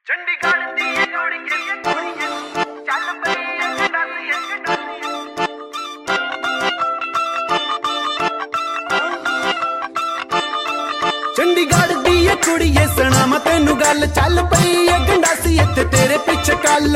ਚੰਡੀਗੜ੍ਹ ਦੀ ਇਹ ਕੁੜੀਏ ਚੱਲ ਪਈ ਇੱਕ ਡਾਸੀ ਚੰਡੀਗੜ੍ਹ ਦੀ ਇਹ ਕੁੜੀਏ ਸੁਣਾ ਮੈਂ ਤੈਨੂੰ ਗੱਲ ਚੱਲ ਪਈ ਇਹ ਗੰਡਾਸੀ ਇੱਥੇ ਤੇਰੇ ਪਿੱਛੇ ਕੱਲ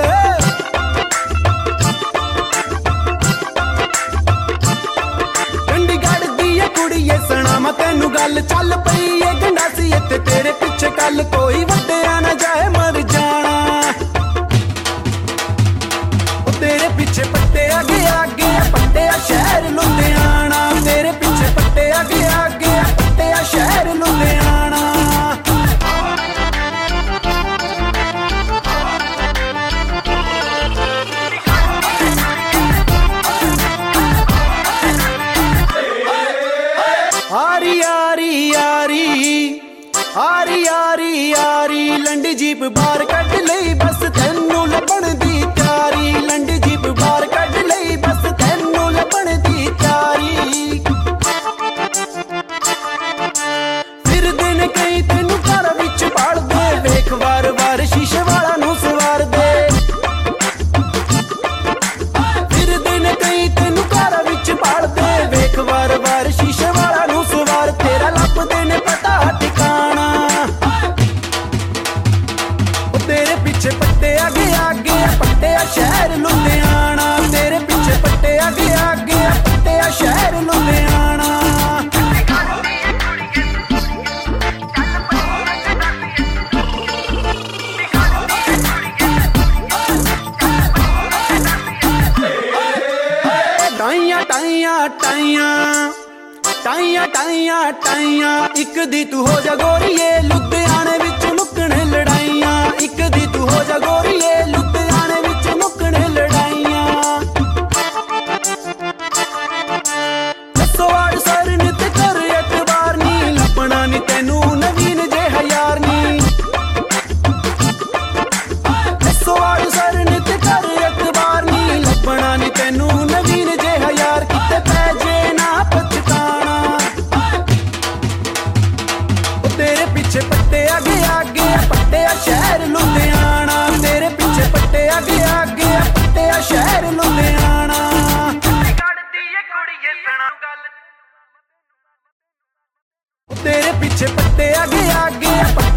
ਚੰਡੀਗੜ੍ਹ ਦੀ ਇਹ ਕੁੜੀਏ ਸੁਣਾ ਮੈਂ ਤੈਨੂੰ ਗੱਲ ਚੱਲ ਪਈ ਇਹ ਗੰਡਾਸੀ ਇੱਥੇ ਤੇਰੇ ਪਿੱਛੇ ਕੱਲ ਕੋਈ ਵੱਡਿਆ ਨਾ ਜਾਏ ਮਰ ਜਾਣਾ ਉਹ ਤੇਰੇ ਪਿੱਛੇ ਪੱਟੇ ਅੱਗੇ ਪੱਟਿਆ ਸ਼ਹਿਰ ਲੁਧਿਆਣਾ ਤੇਰੇ ਪਿੱਛੇ ਪੱਟੇ ਅੱਗੇ ਪੱਟਿਆ ਸ਼ਹਿਰ ਲੁਧਿਆਣਾ ਆਰੀ ਲੰਡੀ ਜੀਪ ਬਾਹਰ ਕੱਢ ਲਈ ਬਸ ਤੈਨੂੰ ਲੱਭਣ ਦੀ ਤਿਆਰੀ ਲੰਡੀ ਜੀਪ ਬਾਹਰ ਕੱਢ ਲਈ ਬਸ ਤੈਨੂੰ ਲੱਭਣ ਦੀ ਤਿਆਰੀ ਫਿਰਦੇ ਨੇ ਕਈ ਤੈਨੂੰ ਘਰ ਵਿੱਚ ਭਾਲਦੇ ਵੇਖ ਵਾਰ ਸ਼ੀਸ਼ੇ ਵਾਲਾ ਨੂੰ ਸਵਾਰਦੇ ਫਿਰਦੇ ਨੇ ਕਈ ਤੈਨੂੰ ਘਰ ਵਿੱਚ ਭਾਲਦੇ ਵੇਖ ਵਾਰ ਸ਼ੀਸ਼ੇ ਵਾਲਾ ਨੂੰ ਸਵਾਰ ਤੇਰਾ ਲੱਭਦੇ ਨੇ ਪਤਾ ਟਿਕਾਣਾ ਤੇਰੇ ਪਿੱਛੇ ਪੱਟੇ ਅੱਗੇ ਪੱਟਿਆ ਸ਼ਹਿਰ ਲੁਧਿਆਣਾ ਤੇਰੇ ਪਿੱਛੇ ਪੱਟੇ ਅੱਗੇ ਪੱਟਿਆ ਸ਼ਹਿਰ ਲੁਧਿਆਣਾ ਟਾਈਆਂ ਇੱਕ ਦੀ ਤੂੰ ਹੋ ਜਾ ਗੋਰੀਏ ਲੁਧਿਆਣੇ ਵਿੱਚ ਮੁੱਕਣੇ ਲੜਾਈਆਂ ਇੱਕ ਦੀ ਤੂੰ ਹੋ ਜਾ ਗੋਰੀਏ ਲੁਧਿਆਣੇ ਵਿੱਚ ਮੁੱਕਣੇ ਲੜਾਈਆਂ ਸਵਾਰ ਸਰਨ ਤੇ ਕਰ ਇਤਬਾਰ ਨੀ ਲੱਭਣਾ ਨੀ ਤੈਨੂੰ ਨਵੀਨ ਜੇ ਹਜ਼ਾਰ ਨੀ ਸਵਾਰ ਸਰਨ ਤੇ ਕਰ ਇਤਬਾਰ ਨੀ ਲੱਭਣਾ ਨੀ ਤੈਨੂੰ ਨਵੀਨ ਜੇ ਹਜ਼ਾਰ ਕਿਤੇ ਪੈ ਜੇ ਨਾ ਪਛਤਾਣਾ ਤੇਰੇ ਪਿੱਛੇ ਪੱਟੇ ਅੱਗੇ ਪੱਟਿਆ ਸ਼ਹਿਰ ਲੁਧਿਆਣਾ ਤੇਰੇ ਪਿੱਛੇ ਪੱਟੇ ਅੱਗੇ ਪੱਟਿਆ ਸ਼ਹਿਰ ਲੁਧਿਆਣਾ ਚੰਡੀਗੜ੍ਹ ਦੀ ਇਹ ਕੁੜੀਏ ਸੁਣਾ ਗੱਲ ਤੇਰੇ ਪਿੱਛੇ ਪੱਟੇ ਅੱਗੇ